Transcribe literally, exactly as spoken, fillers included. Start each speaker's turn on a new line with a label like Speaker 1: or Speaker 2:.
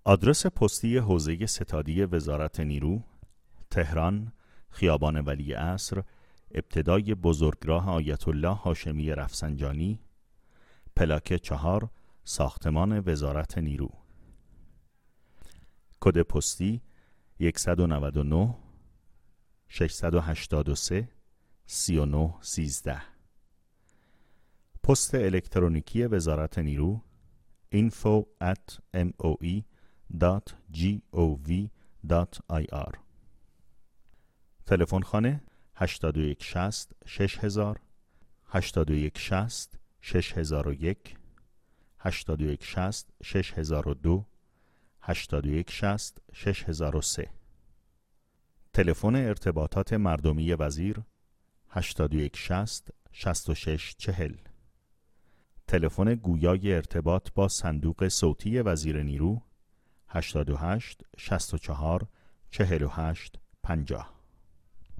Speaker 1: آدرس پستی حوزه ستادی وزارت نیرو، تهران، خیابان ولیعصر، ابتدای بزرگراه آیت الله هاشمی رفسنجانی، پلاک چهار، ساختمان وزارت نیرو. کد پستی صد و نود و نه ششصد و هشتاد و سه سی و نه سیزده. پست الکترونیکی وزارت نیرو info at moe dot gov dot ir. تلفن خانه هشت یک شصت شش هزار، هشت یک شصت شش هزار و یک، هشت یک شصت شش هزار و دو، هشت یک شصت شش هزار و سه. تلفن ارتباطات مردمی وزیر هشت یک شصت شصت و شش چهل. تلفن گویای ارتباط با صندوق صوتی وزیر نیرو هشت هشت شصت و چهار چهل و هشت پنجاه.